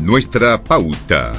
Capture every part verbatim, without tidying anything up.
Nuestra pauta.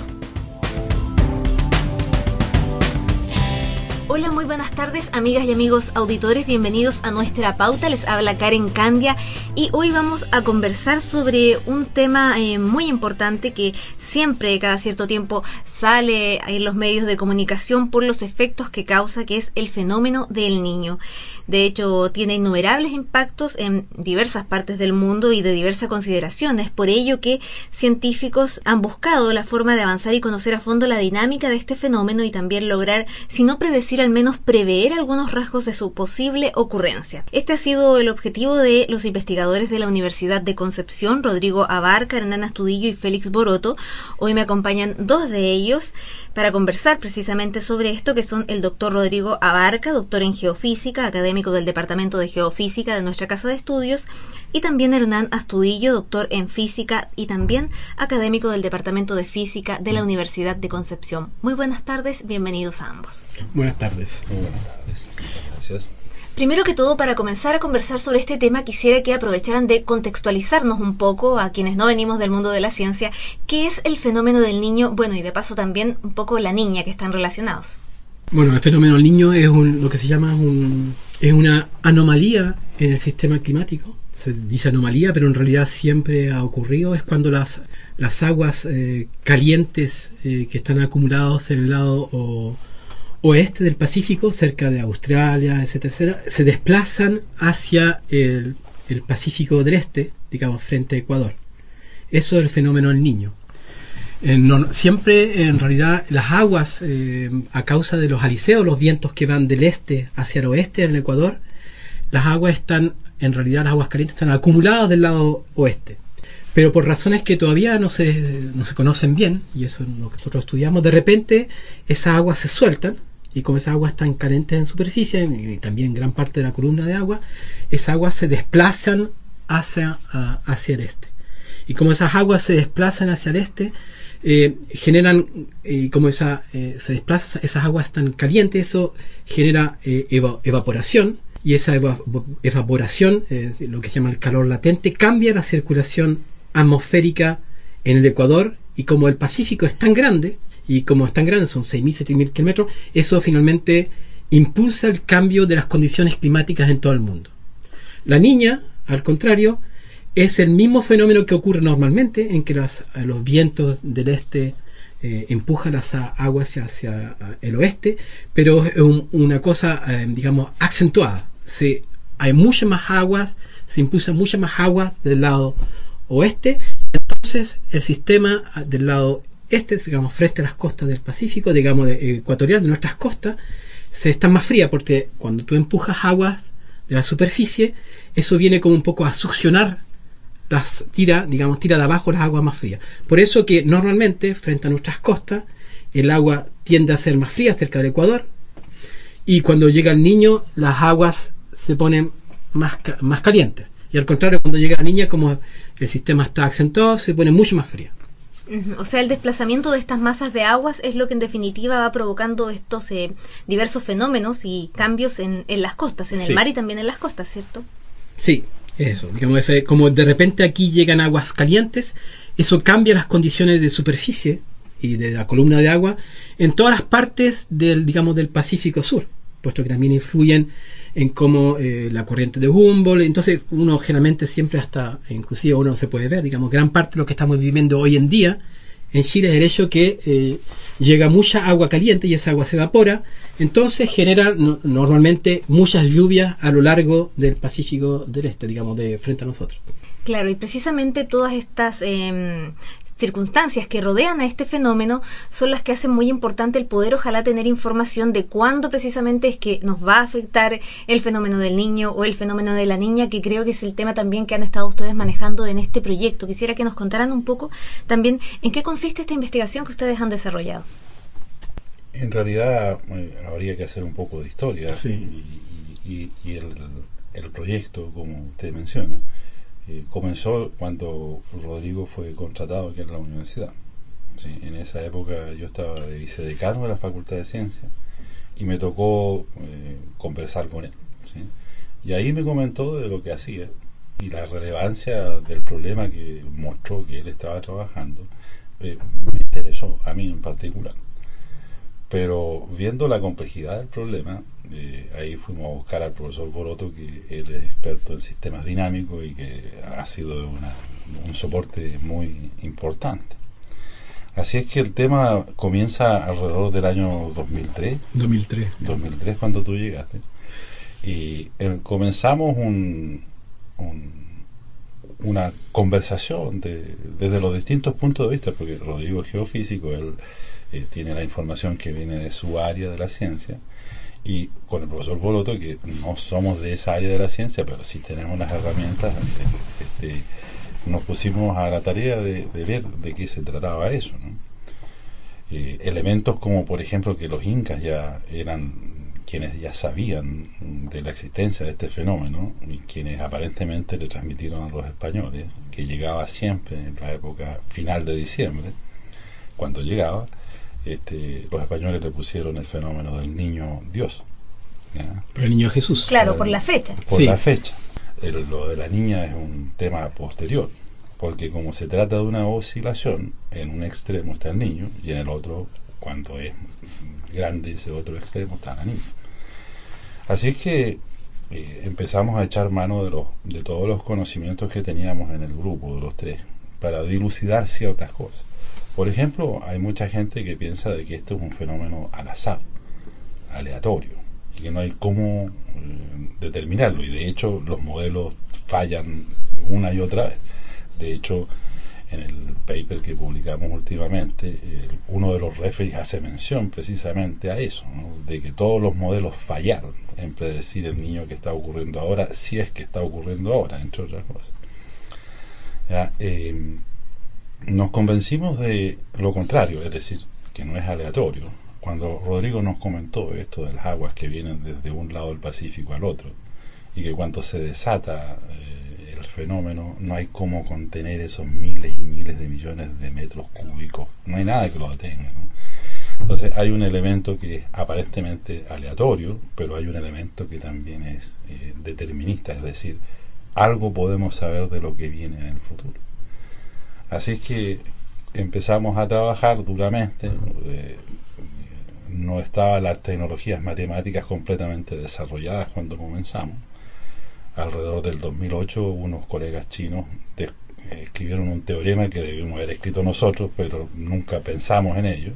Hola, muy buenas tardes, amigas y amigos auditores, bienvenidos a Nuestra Pauta. Les habla Karen Candia y hoy vamos a conversar sobre un tema eh, muy importante que siempre, cada cierto tiempo, sale en los medios de comunicación por los efectos que causa, que es el fenómeno del niño. De hecho, tiene innumerables impactos en diversas partes del mundo y de diversas consideraciones. Por ello que científicos han buscado la forma de avanzar y conocer a fondo la dinámica de este fenómeno y también lograr, si no predecir, al menos prever algunos rasgos de su posible ocurrencia. Este ha sido el objetivo de los investigadores de la Universidad de Concepción, Rodrigo Abarca, Hernán Astudillo y Félix Boroto. Hoy me acompañan dos de ellos para conversar precisamente sobre esto, que son el doctor Rodrigo Abarca, doctor en geofísica, académico del Departamento de Geofísica de nuestra Casa de Estudios, y también Hernán Astudillo, doctor en física y también académico del Departamento de Física de la Universidad de Concepción. Muy buenas tardes, bienvenidos a ambos. Buenas tardes. Muy buenas tardes. Gracias. Primero que todo, para comenzar a conversar sobre este tema, quisiera que aprovecharan de contextualizarnos un poco a quienes no venimos del mundo de la ciencia, qué es el fenómeno del niño, bueno, y de paso también un poco la niña, que están relacionados. Bueno, el fenómeno del niño es un, lo que se llama un, es una anomalía en el sistema climático. Se dice anomalía, pero en realidad siempre ha ocurrido. Es cuando las, las aguas eh, calientes eh, que están acumuladas en el lado o, oeste del Pacífico, cerca de Australia, etcétera, etcétera, se desplazan hacia el, el Pacífico del Este, digamos, frente a Ecuador. Eso es el fenómeno del niño. Eh, no, siempre, en realidad, las aguas, eh, a causa de los aliseos, los vientos que van del este hacia el oeste en el Ecuador, las aguas están, en realidad, las aguas calientes están acumuladas del lado oeste. Pero por razones que todavía no se, no se conocen bien, y eso es lo que nosotros estudiamos, de repente esas aguas se sueltan, y como esas aguas están calientes en superficie, y también gran parte de la columna de agua, esas aguas se desplazan hacia, uh, hacia el este. Y como esas aguas se desplazan hacia el este, eh, generan, y eh, como esa, eh, se desplazan, esas aguas están calientes, eso genera eh, eva- evaporación, y esa eva- evaporación, eh, lo que se llama el calor latente, cambia la circulación atmosférica en el Ecuador, y como el Pacífico es tan grande, y como es tan grande, son seis mil, siete mil kilómetros, eso finalmente impulsa el cambio de las condiciones climáticas en todo el mundo. La niña, al contrario, es el mismo fenómeno que ocurre normalmente, en que las, los vientos del este eh, empujan las aguas hacia, hacia el oeste, pero es un, una cosa, eh, digamos, acentuada. Se, hay muchas más aguas, se impulsan muchas más aguas del lado oeste, entonces el sistema del lado este, digamos, frente a las costas del Pacífico, digamos, de, ecuatorial, de nuestras costas, se está más fría, porque cuando tú empujas aguas de la superficie, eso viene como un poco a succionar las tira, digamos, tira de abajo las aguas más frías. Por eso que normalmente, frente a nuestras costas, el agua tiende a ser más fría cerca del Ecuador, y cuando llega el niño, las aguas se ponen más, más calientes. Y al contrario, cuando llega la niña, como el sistema está acentuado, se pone mucho más fría. O sea, el desplazamiento de estas masas de aguas es lo que en definitiva va provocando estos eh, diversos fenómenos y cambios en, en las costas, en el sí. mar y también en las costas, ¿cierto? Sí, eso. Digamos, ese, como de repente aquí llegan aguas calientes, eso cambia las condiciones de superficie y de la columna de agua en todas las partes del, digamos, del Pacífico Sur, puesto que también influyen en cómo eh, la corriente de Humboldt. Entonces uno generalmente siempre hasta, inclusive uno se puede ver, digamos, gran parte de lo que estamos viviendo hoy en día en Chile es el hecho que eh, llega mucha agua caliente y esa agua se evapora, entonces genera no, normalmente muchas lluvias a lo largo del Pacífico del Este, digamos, de frente a nosotros. Claro, y precisamente todas estas eh, circunstancias que rodean a este fenómeno son las que hacen muy importante el poder ojalá tener información de cuándo precisamente es que nos va a afectar el fenómeno del niño o el fenómeno de la niña, que creo que es el tema también que han estado ustedes manejando en este proyecto. Quisiera que nos contaran un poco también en qué consiste esta investigación que ustedes han desarrollado. En realidad eh, habría que hacer un poco de historia, sí. y, y, y el, el proyecto, como usted menciona, Eh, comenzó cuando Rodrigo fue contratado aquí en la universidad. Sí, en esa época yo estaba de vicedecano de la Facultad de Ciencias y me tocó eh, conversar con él. ¿Sí? Y ahí me comentó de lo que hacía y la relevancia del problema que mostró que él estaba trabajando eh, me interesó, a mí en particular. Pero viendo la complejidad del problema, eh, ahí fuimos a buscar al profesor Boroto, que él es experto en sistemas dinámicos y que ha sido una, un soporte muy importante. Así es que el tema comienza alrededor del año dos mil tres. dos mil tres. dos mil tres, cuando tú llegaste. Y eh, comenzamos un, un, una conversación de, desde los distintos puntos de vista, porque Rodrigo es geofísico, él eh, tiene la información que viene de su área de la ciencia, y con el profesor Boroto, que no somos de esa área de la ciencia, pero sí tenemos las herramientas, este, nos pusimos a la tarea de, de ver de qué se trataba eso, ¿no? Eh, elementos como, por ejemplo, que los incas ya eran quienes ya sabían de la existencia de este fenómeno y quienes aparentemente le transmitieron a los españoles, que llegaba siempre en la época final de diciembre. Cuando llegaba, este, los españoles le pusieron el fenómeno del niño Dios, ¿ya? Por el niño Jesús. Claro, por la fecha. Por Sí. la fecha. El, lo de la niña es un tema posterior, porque como se trata de una oscilación, en un extremo está el niño y en el otro, cuando es grande ese otro extremo, está la niña. Así es que eh, empezamos a echar mano de, los, de todos los conocimientos que teníamos en el grupo de los tres para dilucidar ciertas cosas. Por ejemplo, hay mucha gente que piensa de que esto es un fenómeno al azar, aleatorio, y que no hay cómo eh, determinarlo, y de hecho los modelos fallan una y otra vez. De hecho, en el paper que publicamos últimamente, eh, uno de los referees hace mención precisamente a eso, ¿no? De que todos los modelos fallaron en predecir el niño que está ocurriendo ahora, si es que está ocurriendo ahora, entre otras cosas. ¿Ya? Eh, nos convencimos de lo contrario, es decir, que no es aleatorio. Cuando Rodrigo nos comentó esto de las aguas que vienen desde un lado del Pacífico al otro, y que cuando se desata eh, el fenómeno, no hay cómo contener esos miles y miles de millones de metros cúbicos, no hay nada que lo detenga, ¿no? Entonces hay un elemento que es aparentemente aleatorio, pero hay un elemento que también es eh, determinista, es decir, algo podemos saber de lo que viene en el futuro. Así es que empezamos a trabajar duramente. eh, no estaban las tecnologías matemáticas completamente desarrolladas cuando comenzamos. Alrededor del dos mil ocho, unos colegas chinos de, eh, escribieron un teorema que debimos haber escrito nosotros, pero nunca pensamos en ello,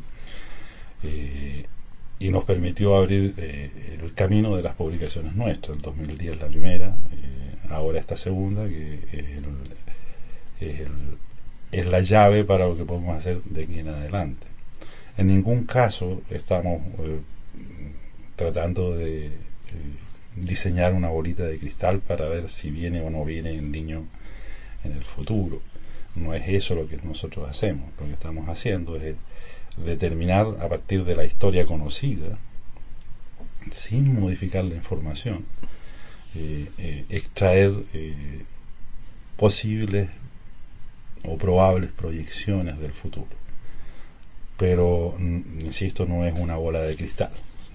eh, y nos permitió abrir eh, el camino de las publicaciones nuestras. El dos mil diez la primera, eh, ahora esta segunda, que es, el, es, el, es la llave para lo que podemos hacer de aquí en adelante. En ningún caso estamos eh, tratando de eh, diseñar una bolita de cristal para ver si viene o no viene el niño en el futuro. No es eso lo que nosotros hacemos. Lo que estamos haciendo es determinar a partir de la historia conocida, sin modificar la información, eh, eh, extraer eh, posibles o probables proyecciones del futuro. Pero, insisto, no es una bola de cristal.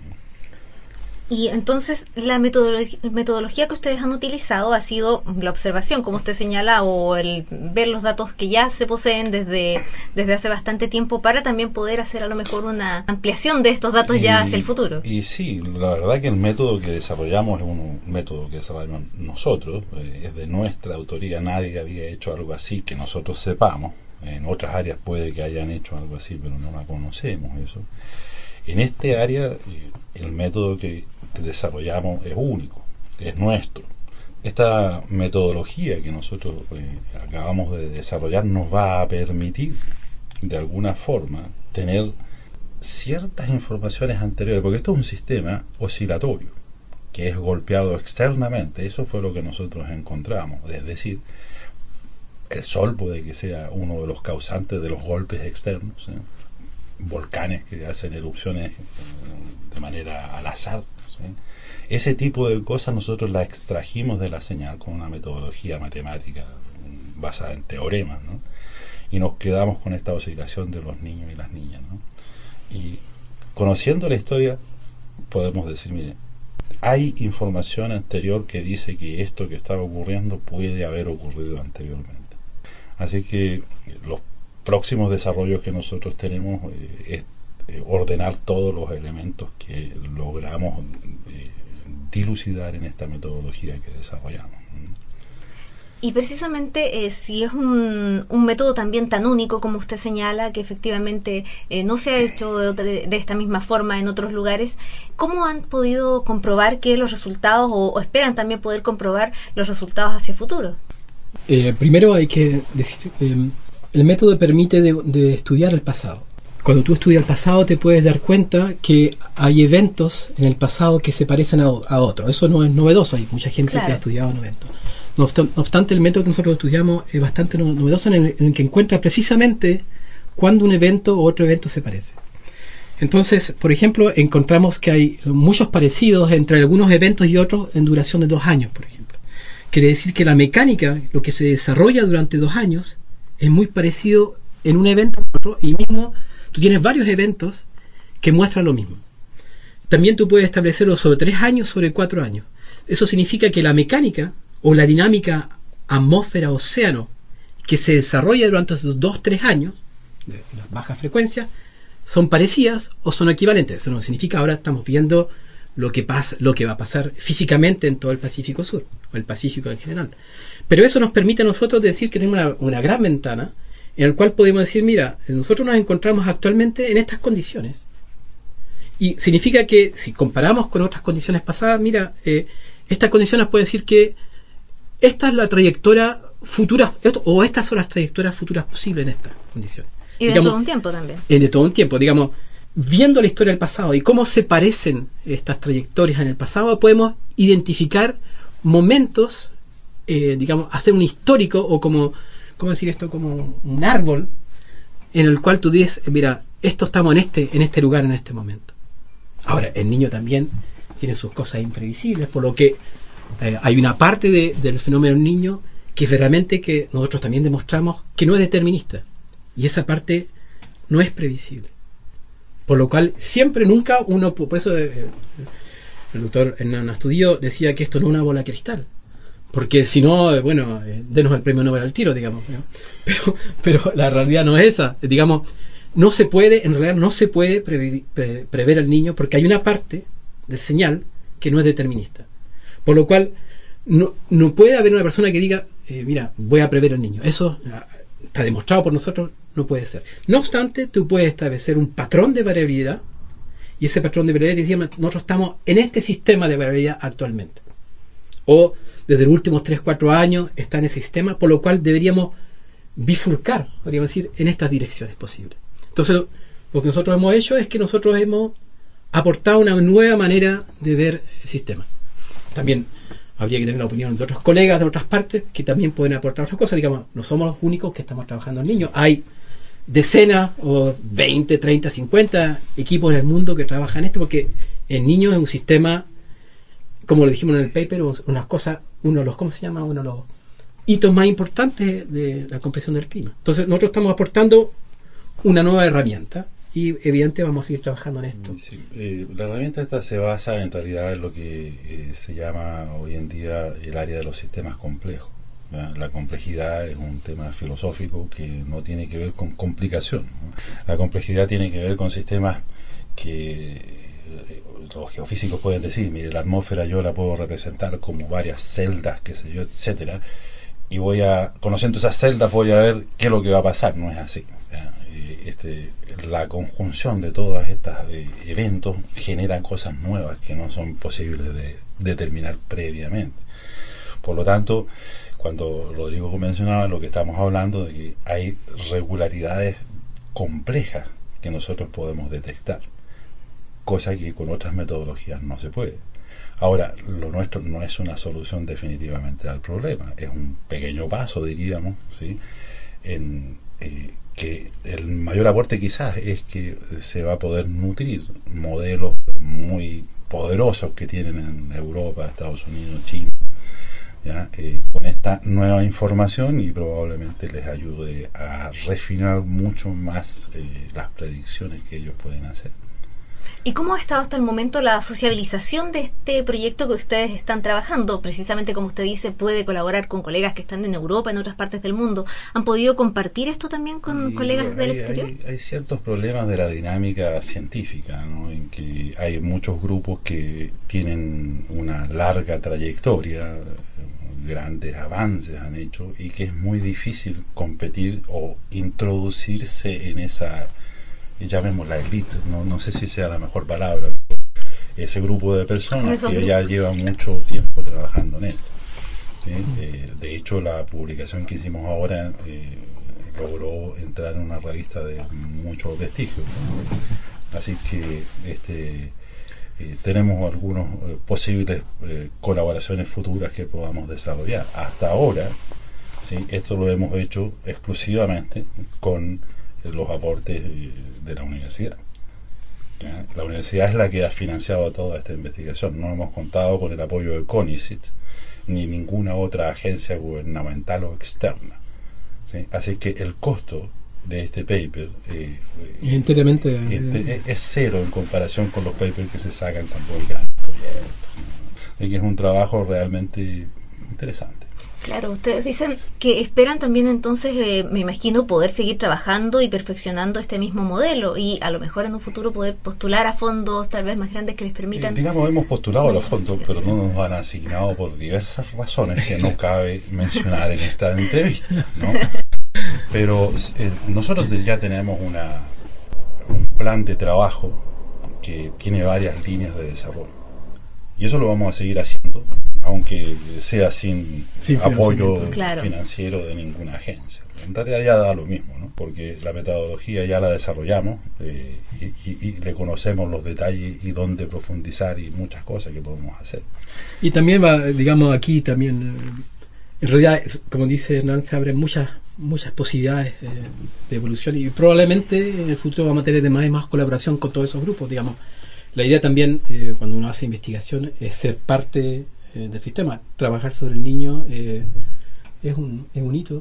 Y entonces la metodología, metodología que ustedes han utilizado ha sido la observación, como usted señala, o el ver los datos que ya se poseen desde, desde hace bastante tiempo, para también poder hacer a lo mejor una ampliación de estos datos y, ya hacia el futuro. Y sí, la verdad que el método que desarrollamos es un método que desarrollamos nosotros, eh, es de nuestra autoría. Nadie había hecho algo así que nosotros sepamos. En otras áreas puede que hayan hecho algo así, pero no la conocemos eso. En este área, el método que desarrollamos es único, es nuestro. Esta metodología que nosotros eh, acabamos de desarrollar nos va a permitir, de alguna forma, tener ciertas informaciones anteriores, porque esto es un sistema oscilatorio, que es golpeado externamente. Eso fue lo que nosotros encontramos, es decir, el Sol puede que sea uno de los causantes de los golpes externos, ¿eh? Volcanes que hacen erupciones de manera al azar, ¿sí? Ese tipo de cosas nosotros las extrajimos de la señal con una metodología matemática basada en teoremas, ¿no? Y nos quedamos con esta oscilación de los niños y las niñas, ¿no? Y conociendo la historia podemos decir, mire, hay información anterior que dice que esto que estaba ocurriendo puede haber ocurrido anteriormente. Así que los próximos desarrollos que nosotros tenemos eh, es eh, ordenar todos los elementos que logramos eh, dilucidar en esta metodología que desarrollamos. Y precisamente eh, si es un, un método también tan único como usted señala, que efectivamente eh, no se ha hecho de, otra, de esta misma forma en otros lugares, ¿cómo han podido comprobar que los resultados, o, o esperan también poder comprobar los resultados hacia el futuro? Eh, primero hay que decir, eh, el método permite de, de estudiar el pasado. Cuando tú estudias el pasado te puedes dar cuenta que hay eventos en el pasado que se parecen a, a otros. Eso no es novedoso, hay mucha gente claro. que ha estudiado eventos. No obstante, no obstante, el método que nosotros estudiamos es bastante novedoso en el, en el que encuentra precisamente cuándo un evento u otro evento se parece. Entonces, por ejemplo, encontramos que hay muchos parecidos entre algunos eventos y otros en duración de dos años, por ejemplo. Quiere decir que la mecánica, lo que se desarrolla durante dos años, es muy parecido en un evento a otro, y mismo tú tienes varios eventos que muestran lo mismo. También tú puedes establecerlo sobre tres años, sobre cuatro años. Eso significa que la mecánica o la dinámica atmósfera-océano que se desarrolla durante esos dos, tres años, de las bajas frecuencias, son parecidas o son equivalentes. Eso no significa ahora estamos viendo lo que pasa, lo que va a pasar físicamente en todo el Pacífico Sur, o el Pacífico en general. Pero eso nos permite a nosotros decir que tenemos una, una gran ventana en la cual podemos decir, mira, nosotros nos encontramos actualmente en estas condiciones. Y significa que si comparamos con otras condiciones pasadas, mira, eh, estas condiciones pueden decir que esta es la trayectoria futura, o estas son las trayectorias futuras posibles en estas condiciones. Y de digamos, todo un tiempo también. Eh, de todo un tiempo, digamos, viendo la historia del pasado y cómo se parecen estas trayectorias en el pasado, podemos identificar momentos, eh, digamos, hacer un histórico, o como, ¿cómo decir esto? Como un árbol en el cual tú dices, mira, esto estamos en este, en este lugar, en este momento. Ahora, el niño también tiene sus cosas imprevisibles, por lo que eh, hay una parte de, del fenómeno del niño que es realmente que nosotros también demostramos que no es determinista, y esa parte no es previsible, por lo cual siempre, nunca uno, por eso eh, el doctor Hernán Astudillo decía que esto no es una bola de cristal, porque si no, eh, bueno, eh, denos el premio Nobel al tiro, digamos, ¿no? pero, pero la realidad no es esa, digamos, no se puede, en realidad no se puede prever, pre, prever al niño, porque hay una parte del señal que no es determinista. Por lo cual, no, no puede haber una persona que diga, eh, mira, voy a prever al niño. Eso está demostrado por nosotros, no puede ser. No obstante, tú puedes establecer un patrón de variabilidad, y ese patrón de variabilidad, nosotros estamos en este sistema de variabilidad actualmente. O desde los últimos tres, cuatro años está en ese sistema, por lo cual deberíamos bifurcar, podríamos decir, en estas direcciones posibles. Entonces, lo que nosotros hemos hecho es que nosotros hemos aportado una nueva manera de ver el sistema. También habría que tener la opinión de otros colegas de otras partes que también pueden aportar otras cosas. Digamos, no somos los únicos que estamos trabajando en niños. Hay decenas o veinte, treinta, cincuenta equipos en el mundo que trabajan en esto, porque el niño es un sistema, como lo dijimos en el paper, unas cosas, uno de los, ¿cómo se llama? Uno de los hitos más importantes de la comprensión del clima. Entonces, nosotros estamos aportando una nueva herramienta, y evidentemente vamos a seguir trabajando en esto. Sí, eh, la herramienta esta se basa en realidad en lo que eh, se llama hoy en día el área de los sistemas complejos. ¿Ya? La complejidad es un tema filosófico que no tiene que ver con complicación, ¿no? La complejidad tiene que ver con sistemas que eh, los geofísicos pueden decir, mire, la atmósfera yo la puedo representar como varias celdas, qué sé yo, etcétera, y voy a, conociendo esas celdas, voy a ver qué es lo que va a pasar. No es así. ¿Ya? Este, la conjunción de todos estos eh, eventos generan cosas nuevas que no son posibles de determinar previamente. Por lo tanto, cuando Rodrigo mencionaba, lo que estamos hablando de que hay regularidades complejas que nosotros podemos detectar, cosa que con otras metodologías no se puede. Ahora, lo nuestro no es una solución definitivamente al problema, es un pequeño paso, diríamos, ¿sí? En eh, que el mayor aporte quizás es que se va a poder nutrir modelos muy poderosos que tienen en Europa, Estados Unidos, China, ¿ya? Eh, con esta nueva información, y probablemente les ayude a refinar mucho más eh, las predicciones que ellos pueden hacer. ¿Y cómo ha estado hasta el momento la sociabilización de este proyecto que ustedes están trabajando? Precisamente, como usted dice, puede colaborar con colegas que están en Europa, en otras partes del mundo. ¿Han podido compartir esto también con y, colegas hay, del exterior? Hay, hay ciertos problemas de la dinámica científica, ¿no? En que hay muchos grupos que tienen una larga trayectoria, grandes avances han hecho, y que es muy difícil competir o introducirse en esa, llamémosla elite, no, no sé si sea la mejor palabra, ese grupo de personas que ya llevan mucho tiempo trabajando en él. ¿Sí? Eh, de hecho, la publicación que hicimos ahora eh, logró entrar en una revista de mucho prestigio, ¿no? Así que este eh, tenemos algunos eh, posibles eh, colaboraciones futuras que podamos desarrollar. Hasta ahora, ¿sí? Esto lo hemos hecho exclusivamente con los aportes de la universidad. ¿Ya? La universidad es la que ha financiado toda esta investigación. No hemos contado con el apoyo de CONICET ni ninguna otra agencia gubernamental o externa. ¿Sí? Así que el costo de este paper eh, es enteramente eh, es cero en comparación con los papers que se sacan con los grandes proyectos, ¿no? Así que es un trabajo realmente interesante. Claro, ustedes dicen que esperan también entonces, eh, me imagino, poder seguir trabajando y perfeccionando este mismo modelo y a lo mejor en un futuro poder postular a fondos tal vez más grandes que les permitan... Eh, digamos, hemos postulado a los fondos, pero no nos han asignado por diversas razones que no cabe mencionar en esta entrevista, ¿no? Pero eh, nosotros ya tenemos una un plan de trabajo que tiene varias líneas de desarrollo. Y eso lo vamos a seguir haciendo, aunque sea sin, sin apoyo claro. financiero de ninguna agencia. En realidad ya da lo mismo, ¿no? Porque la metodología ya la desarrollamos eh, y, y, y le conocemos los detalles y dónde profundizar y muchas cosas que podemos hacer. Y también va, digamos, aquí también, en realidad, como dice Hernán, se abren muchas muchas posibilidades eh, de evolución y probablemente en el futuro vamos a tener de más y más colaboración con todos esos grupos, digamos. La idea también, eh, cuando uno hace investigación, es ser parte eh, del sistema. Trabajar sobre el niño eh, es, un, es un hito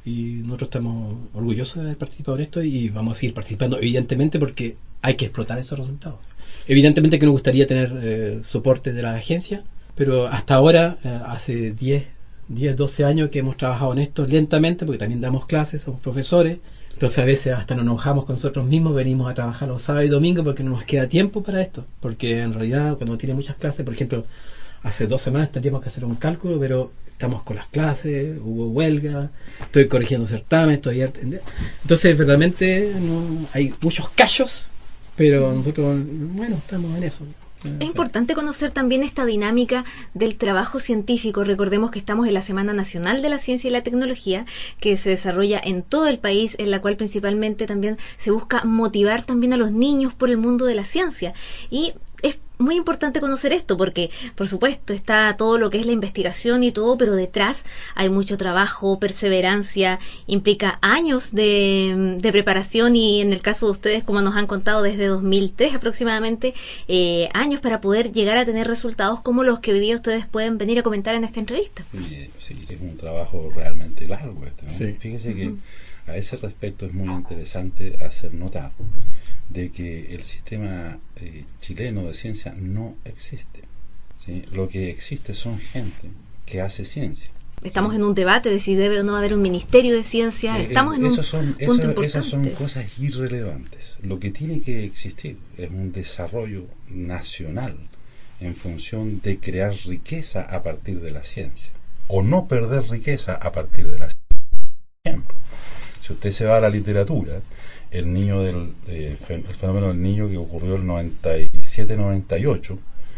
y nosotros estamos orgullosos de haber participado en esto y vamos a seguir participando, evidentemente, porque hay que explotar esos resultados. Evidentemente que nos gustaría tener eh, soporte de la agencia, pero hasta ahora, eh, hace diez, doce años que hemos trabajado en esto lentamente, porque también damos clases, somos profesores. Entonces a veces hasta nos enojamos con nosotros mismos, venimos a trabajar los sábados y domingos porque no nos queda tiempo para esto, porque en realidad cuando tiene muchas clases, por ejemplo, hace dos semanas teníamos que hacer un cálculo, pero estamos con las clases, hubo huelga, estoy corrigiendo certamen, estoy... Entonces verdaderamente no, hay muchos callos, pero nosotros, bueno, estamos en eso. Es importante conocer también esta dinámica del trabajo científico. Recordemos que estamos en la Semana Nacional de la Ciencia y la Tecnología, que se desarrolla en todo el país, en la cual principalmente también se busca motivar también a los niños por el mundo de la ciencia. Y es muy importante conocer esto porque, por supuesto, está todo lo que es la investigación y todo, pero detrás hay mucho trabajo, perseverancia, implica años de, de preparación y en el caso de ustedes, como nos han contado, desde dos mil tres aproximadamente, eh, años para poder llegar a tener resultados como los que hoy día ustedes pueden venir a comentar en esta entrevista. Sí, sí, es un trabajo realmente largo este, ¿no? Sí. Fíjese que uh-huh. a ese respecto es muy interesante hacer notar de que el sistema eh, chileno de ciencia no existe, ¿sí? Lo que existe son gente que hace ciencia. Estamos ¿sí? en un debate de si debe o no haber un ministerio de ciencia. Sí, Estamos en un son, punto eso, importante. Esas son cosas irrelevantes. Lo que tiene que existir es un desarrollo nacional en función de crear riqueza a partir de la ciencia o no perder riqueza a partir de la ciencia. Por ejemplo, si usted se va a la literatura, el niño del eh, el fenómeno del niño que ocurrió el noventa y siete noventa y ocho,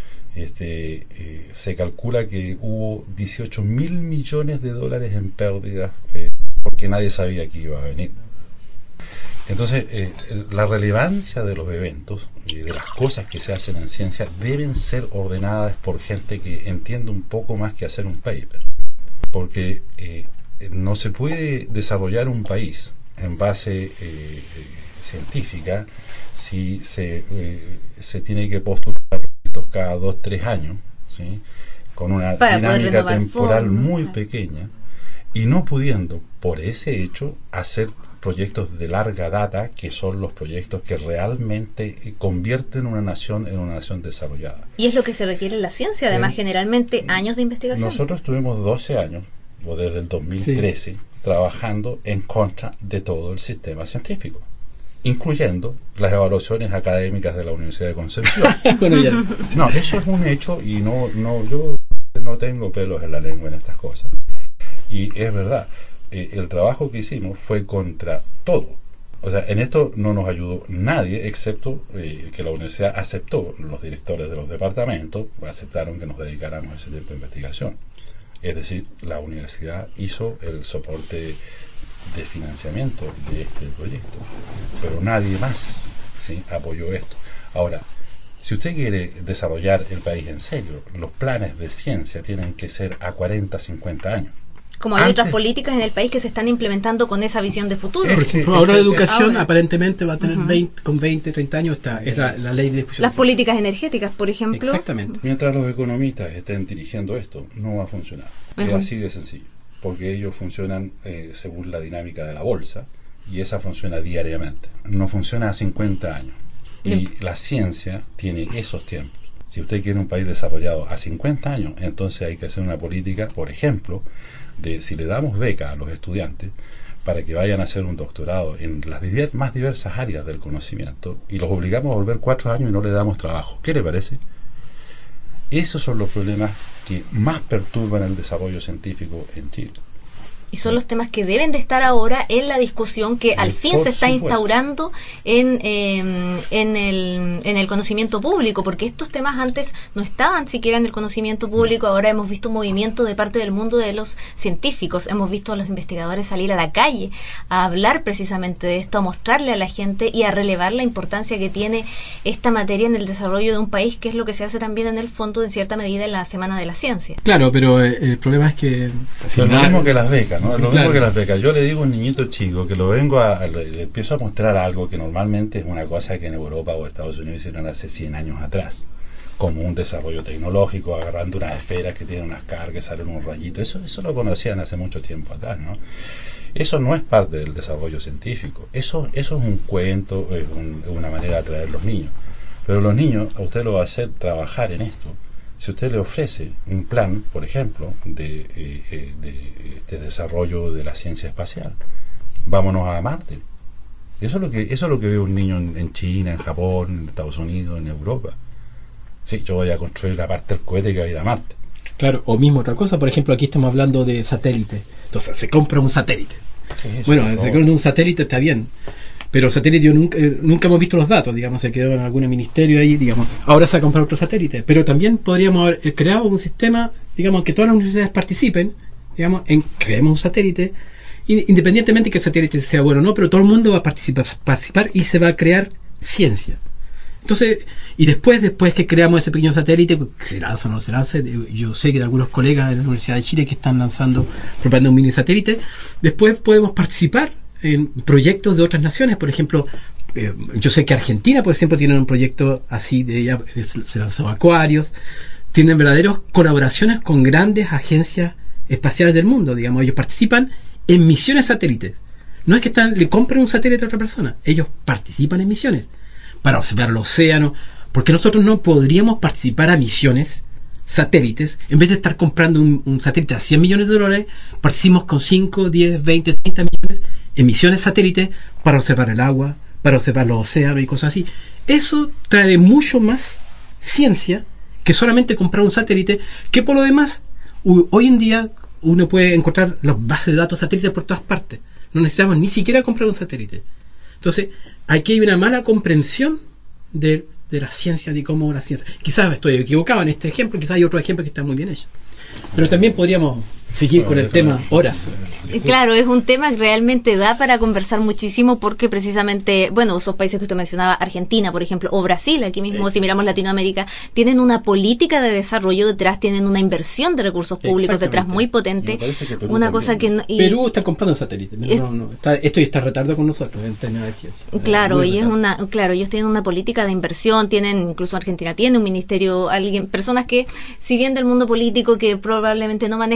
este eh, se calcula que hubo dieciocho mil millones de dólares en pérdidas eh, porque nadie sabía que iba a venir. Entonces eh, la relevancia de los eventos y de las cosas que se hacen en ciencia deben ser ordenadas por gente que entiende un poco más que hacer un paper, porque eh, no se puede desarrollar un país en base eh, eh, científica si se, eh, se tiene que postular proyectos cada dos, tres años, ¿sí? Con una Para dinámica temporal fondos, muy claro. pequeña y no pudiendo por ese hecho hacer proyectos de larga data, que son los proyectos que realmente convierten una nación en una nación desarrollada. Y es lo que se requiere en la ciencia, además, eh, generalmente años de investigación. Nosotros tuvimos doce años, o desde el dos mil trece, sí, trabajando en contra de todo el sistema científico, incluyendo las evaluaciones académicas de la Universidad de Concepción. Bueno, ya. No, eso es un hecho, y no, no, yo no tengo pelos en la lengua en estas cosas. Y es verdad, eh, el trabajo que hicimos fue contra todo. O sea, en esto no nos ayudó nadie, excepto eh, que la universidad aceptó, los directores de los departamentos aceptaron que nos dedicáramos a ese tiempo de investigación. Es decir, la universidad hizo el soporte de financiamiento de este proyecto, pero nadie más, ¿sí?, apoyó esto. Ahora, si usted quiere desarrollar el país en serio, los planes de ciencia tienen que ser a cuarenta, cincuenta años. Como hay Antes, otras políticas en el país que se están implementando con esa visión de futuro. Por ejemplo, ahora la educación ahora, aparentemente va a tener uh-huh. veinte, con veinte, treinta años, está, es la, la ley de discusión. Las políticas energéticas, por ejemplo. Exactamente. Mientras los economistas estén dirigiendo esto, no va a funcionar. Uh-huh. Es así de sencillo. Porque ellos funcionan eh, según la dinámica de la bolsa, y esa funciona diariamente. No funciona a cincuenta años. Y Bien. La ciencia tiene esos tiempos. Si usted quiere un país desarrollado a cincuenta años, entonces hay que hacer una política, por ejemplo, de si le damos beca a los estudiantes para que vayan a hacer un doctorado en las diver- más diversas áreas del conocimiento, y los obligamos a volver cuatro años y no le damos trabajo. ¿Qué le parece? Esos son los problemas que más perturban el desarrollo científico en Chile. Y son los temas que deben de estar ahora en la discusión que al fin se está instaurando en, eh, en, el, en el conocimiento público, porque estos temas antes no estaban siquiera en el conocimiento público. Ahora hemos visto un movimiento de parte del mundo de los científicos, hemos visto a los investigadores salir a la calle a hablar precisamente de esto, a mostrarle a la gente y a relevar la importancia que tiene esta materia en el desarrollo de un país, que es lo que se hace también en el fondo, en cierta medida, en la Semana de la Ciencia. Claro, pero eh, el problema es que... Si lo nada, mismo que las becas, ¿no? Es lo claro. mismo que las becas. Yo le digo a un niñito chico que lo vengo a, a le, le empiezo a mostrar algo que normalmente es una cosa que en Europa o Estados Unidos hicieron hace cien años atrás, como un desarrollo tecnológico, agarrando unas esferas que tienen unas cargas, salen unos rayitos. Eso, eso lo conocían hace mucho tiempo atrás, ¿no? Eso no es parte del desarrollo científico. Eso, eso es un cuento, es un, una manera de atraer a los niños. Pero los niños, a usted lo va a hacer trabajar en esto si usted le ofrece un plan, por ejemplo, de, eh, de este desarrollo de la ciencia espacial. Vámonos a Marte. Eso es lo que, eso es lo que ve un niño en, en China, en Japón, en Estados Unidos, en Europa. Sí, yo voy a construir la parte del cohete que va a ir a Marte. Claro, o mismo otra cosa, por ejemplo, aquí estamos hablando de satélites. Entonces, se compra un satélite. Sí, bueno, se compra un satélite, está bien. Pero el satélite nunca, eh, nunca hemos visto los datos, digamos, se quedó en algún ministerio ahí, digamos. Ahora se ha comprado otro satélite. Pero también podríamos haber creado un sistema, digamos, que todas las universidades participen, digamos, en creemos un satélite, independientemente de que el satélite sea bueno o no, pero todo el mundo va a participar, participar y se va a crear ciencia. Entonces, y después, después que creamos ese pequeño satélite, se lanza o no se lanza, yo sé que hay algunos colegas de la Universidad de Chile que están lanzando, preparando un mini satélite, después podemos participar en proyectos de otras naciones. Por ejemplo, eh, yo sé que Argentina, por ejemplo, tiene un proyecto así, de ya se lanzó Aquarius, tienen verdaderas colaboraciones con grandes agencias espaciales del mundo, digamos, ellos participan en misiones satélites. No es que están, le compren un satélite a otra persona, ellos participan en misiones para observar el océano, porque nosotros no podríamos participar a misiones satélites, en vez de estar comprando un, un satélite a cien millones de dólares, participamos con cinco, diez, veinte, treinta millones en misiones satélites para observar el agua, para observar los océanos y cosas así. Eso trae mucho más ciencia que solamente comprar un satélite, que por lo demás, hoy en día uno puede encontrar las bases de datos satélites por todas partes. No necesitamos ni siquiera comprar un satélite. Entonces, aquí hay una mala comprensión de, de la ciencia, de cómo la ciencia. Quizás estoy equivocado en este ejemplo, quizás hay otro ejemplo que está muy bien hecho. Pero también podríamos seguir con el tema horas. Claro, es un tema que realmente da para conversar muchísimo, porque precisamente, bueno, esos países que usted mencionaba, Argentina, por ejemplo, o Brasil, aquí mismo, si miramos Latinoamérica, tienen una política de desarrollo detrás, tienen una inversión de recursos públicos detrás muy potente. Una cosa que no, y Perú está comprando satélites. No, no, está, esto ya está retardado con nosotros en tema de ciencia. Claro, y es una, claro, ellos tienen una política de inversión, tienen, incluso Argentina tiene un ministerio, alguien, personas que, si bien del mundo político, que probablemente no manejan los términos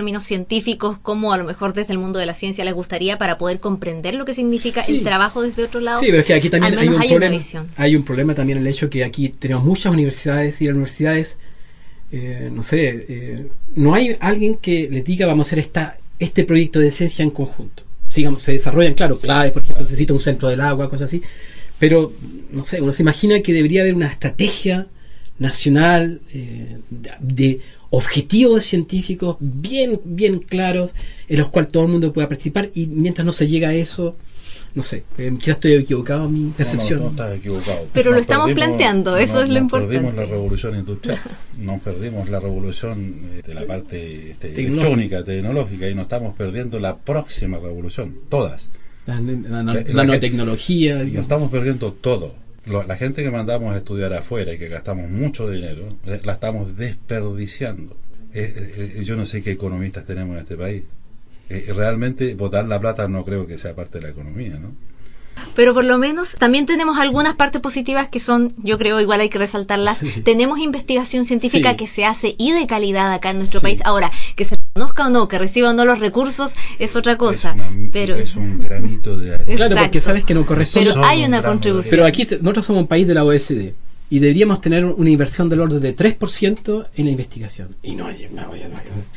términos científicos como a lo mejor desde el mundo de la ciencia les gustaría para poder comprender lo que significa sí. el trabajo desde otro lado. Sí, pero es que aquí también hay un, hay, problema, hay un problema también el hecho que aquí tenemos muchas universidades y las universidades, eh, no sé, eh, no hay alguien que les diga vamos a hacer esta este proyecto de ciencia en conjunto. Digamos, se desarrollan, claro, claves, por ejemplo, necesita un centro del agua, cosas así, pero, no sé, uno se imagina que debería haber una estrategia nacional eh, de, de objetivos científicos bien, bien claros, en los cuales todo el mundo pueda participar, y mientras no se llega a eso, no sé, eh, quizás estoy equivocado en mi percepción. No, no, no estás equivocado. Pero nos lo estamos perdimos, planteando, eso no, es lo nos importante. Perdimos la revolución industrial, nos perdimos la revolución de la parte este, electrónica, tecnológica, y nos estamos perdiendo la próxima revolución, todas. La, la, la, la, la nanotecnología. Nos estamos perdiendo todo. La gente que mandamos a estudiar afuera y que gastamos mucho dinero, la estamos desperdiciando. Eh, eh, yo no sé qué economistas tenemos en este país. Eh, realmente botar la plata no creo que sea parte de la economía, ¿no? Pero por lo menos también tenemos algunas partes positivas que son, yo creo, igual hay que resaltarlas. Sí. Tenemos investigación científica sí. que se hace y de calidad acá en nuestro sí. país. Ahora, que se reconozca o no, que reciba o no los recursos, es otra cosa. Es, una, pero es un granito de arena. Claro, porque sabes que no corresponde. Pero hay una contribución. Pero aquí te, nosotros somos un país de la O E C D y deberíamos tener una inversión del orden de tres por ciento en la investigación. Y no, no, no, no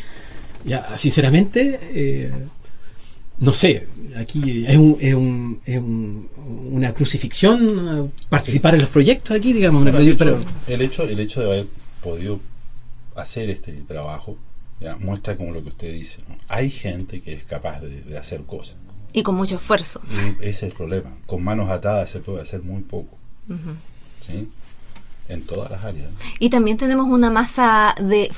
ya, sinceramente... Eh, no sé, aquí es, un, es, un, es un, una crucifixión participar en los proyectos aquí, digamos. Bueno, una, el, hecho, pero, el, hecho, el hecho de haber podido hacer este trabajo ya, muestra como lo que usted dice, ¿no? Hay gente que es capaz de, de hacer cosas. Y con mucho esfuerzo. Y ese es el problema. Con manos atadas se puede hacer muy poco. Uh-huh. ¿Sí? En todas las áreas. Y también tenemos una masa de,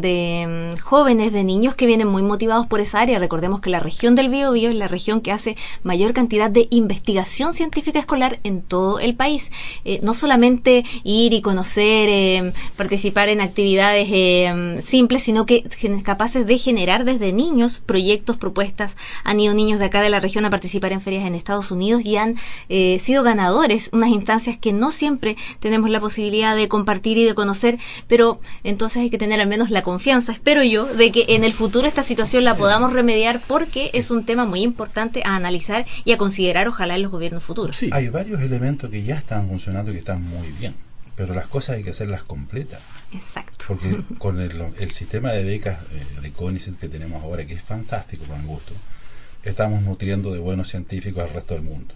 de jóvenes, de niños que vienen muy motivados por esa área. Recordemos que la región del Biobío es la región que hace mayor cantidad de investigación científica escolar en todo el país. Eh, no solamente ir y conocer, eh, participar en actividades eh, simples, sino que capaces de generar desde niños proyectos, propuestas. Han ido niños de acá de la región a participar en ferias en Estados Unidos y han eh, sido ganadores, unas instancias que no siempre tenemos la posibilidad de compartir y de conocer, pero entonces hay que tener al menos la confianza, espero yo, de que en el futuro esta situación la podamos remediar, porque es un tema muy importante a analizar y a considerar, ojalá, en los gobiernos futuros. Sí, hay varios elementos que ya están funcionando y que están muy bien, pero las cosas hay que hacerlas completas. Exacto. Porque con el, el sistema de becas eh, de CONICET que tenemos ahora, que es fantástico para mi gusto, estamos nutriendo de buenos científicos al resto del mundo.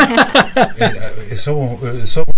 eh, eh, somos, eh, somos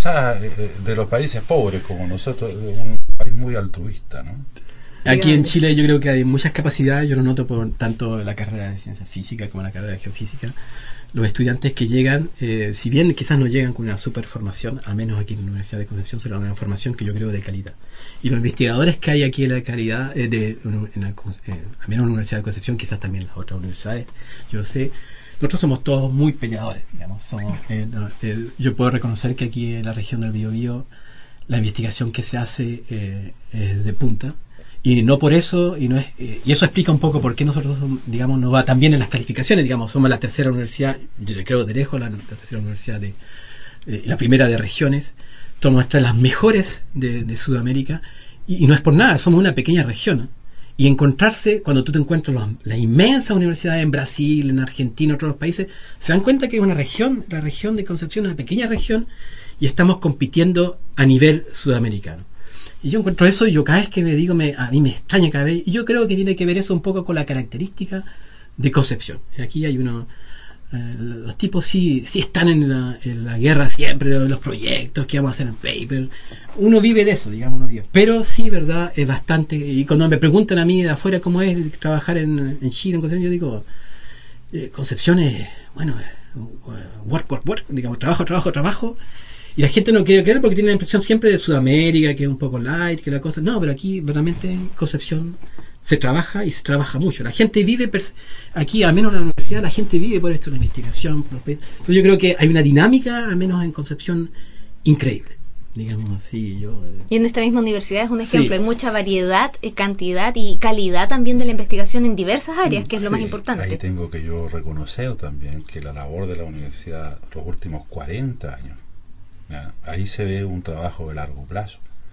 de los países pobres como nosotros, un país muy altruista, ¿no? Aquí en Chile yo creo que hay muchas capacidades, yo lo noto por tanto la carrera de ciencia física como la carrera de geofísica. Los estudiantes que llegan, eh, si bien quizás no llegan con una super formación, al menos aquí en la Universidad de Concepción será una formación que yo creo de calidad. Y los investigadores que hay aquí en la calidad, eh, de, en la, eh, al menos en la Universidad de Concepción, quizás también en las otras universidades, yo lo sé, nosotros somos todos muy peleadores, digamos. Somos, eh, no, eh, yo puedo reconocer que aquí en la región del Biobío la investigación que se hace eh, es de punta, y no por eso, y no es eh, y eso explica un poco por qué nosotros, digamos, nos va tan bien en las calificaciones. Digamos, somos la tercera universidad, yo creo de lejos la, la tercera universidad de eh, la primera de regiones, somos entre las mejores de, de Sudamérica, y, y no es por nada, somos una pequeña región, ¿eh? Y encontrarse, cuando tú te encuentras las la inmensas universidades en Brasil, en Argentina, en otros países, se dan cuenta que es una región, la región de Concepción es una pequeña región, y estamos compitiendo a nivel sudamericano. Y yo encuentro eso, y yo cada vez que me digo, me, a mí me extraña cada vez, y yo creo que tiene que ver eso un poco con la característica de Concepción. Y aquí hay uno, eh, los tipos sí, sí están en la, en la guerra siempre, de los proyectos que vamos a hacer en paper. Uno vive de eso, digamos, uno vive. Pero sí, verdad, es bastante. Y cuando me preguntan a mí de afuera cómo es trabajar en, en Chile, en Concepción, yo digo, eh, Concepción es, bueno, eh, work, work, work, digamos, trabajo, trabajo, trabajo. Y la gente no quiere creer porque tiene la impresión siempre de Sudamérica, que es un poco light, que la cosa. No, pero aquí, realmente, en Concepción se trabaja y se trabaja mucho. La gente vive, aquí, al menos en la universidad, la gente vive por esto, la investigación. Entonces, yo creo que hay una dinámica, al menos en Concepción, increíble. Digamos así, yo, eh. Y en esta misma universidad es un ejemplo, sí. Hay mucha variedad, cantidad y calidad también de la investigación en diversas áreas, que es lo sí, más importante. Ahí tengo que yo reconocer también que la labor de la universidad los últimos cuarenta años, ¿ya? Ahí se ve un trabajo de largo plazo.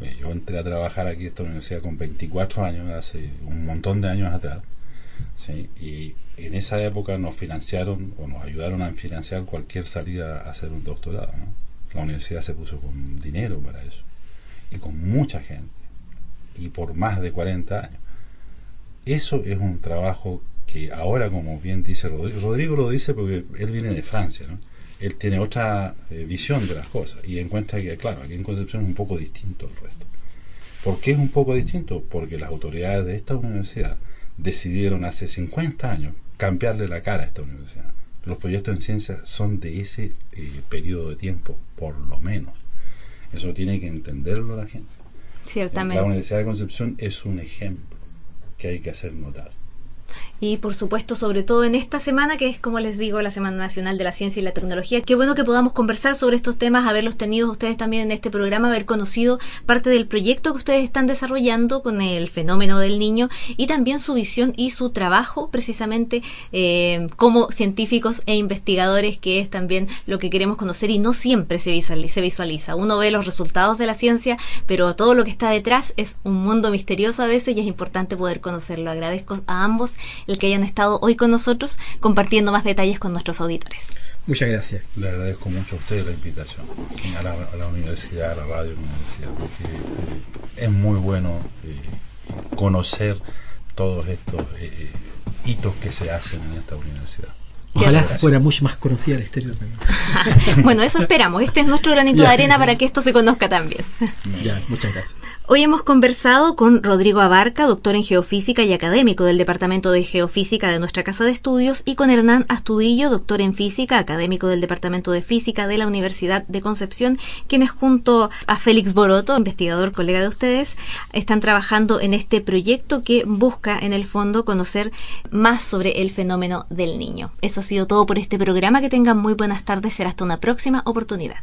Eh, yo entré a trabajar aquí en esta universidad con veinticuatro años, hace un montón de años atrás, ¿sí? Y en esa época nos financiaron o nos ayudaron a financiar cualquier salida a hacer un doctorado, ¿no? La universidad se puso con dinero para eso, y con mucha gente, y por más de cuarenta años. Eso es un trabajo que ahora, como bien dice Rodrigo, Rodrigo lo dice porque él viene de Francia, ¿no? Él tiene otra eh, visión de las cosas y encuentra que, claro, aquí en Concepción es un poco distinto al resto. ¿Por qué es un poco distinto? Porque las autoridades de esta universidad decidieron hace cincuenta años cambiarle la cara a esta universidad. Los proyectos en ciencia son de ese eh, periodo de tiempo, por lo menos. Eso tiene que entenderlo la gente. Ciertamente. La Universidad de Concepción es un ejemplo que hay que hacer notar. Y por supuesto, sobre todo en esta semana, que es, como les digo, la Semana Nacional de la Ciencia y la Tecnología. Qué bueno que podamos conversar sobre estos temas, haberlos tenido ustedes también en este programa, haber conocido parte del proyecto que ustedes están desarrollando con el fenómeno del niño y también su visión y su trabajo precisamente eh, como científicos e investigadores, que es también lo que queremos conocer y no siempre se visualiza, se visualiza. Uno ve los resultados de la ciencia, pero todo lo que está detrás es un mundo misterioso a veces y es importante poder conocerlo. Agradezco a ambos el que hayan estado hoy con nosotros compartiendo más detalles con nuestros auditores. Muchas gracias. Le agradezco mucho a ustedes la invitación a la, a la universidad, a la radio universidad, porque eh, es muy bueno eh, conocer todos estos eh, hitos que se hacen en esta universidad. Ojalá fuera mucho más conocida al exterior. Bueno, eso esperamos. Este es nuestro granito ya, de arena ya. para que esto se conozca también. Ya, muchas gracias. Hoy hemos conversado con Rodrigo Abarca, doctor en Geofísica y académico del Departamento de Geofísica de nuestra Casa de Estudios, y con Hernán Astudillo, doctor en Física, académico del Departamento de Física de la Universidad de Concepción, quienes junto a Félix Boroto, investigador colega de ustedes, están trabajando en este proyecto que busca, en el fondo, conocer más sobre el fenómeno del niño. Eso ha sido todo por este programa. Que tengan muy buenas tardes. Será hasta una próxima oportunidad.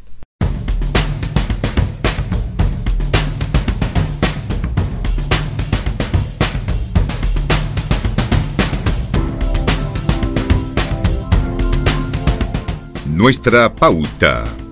Nuestra pauta.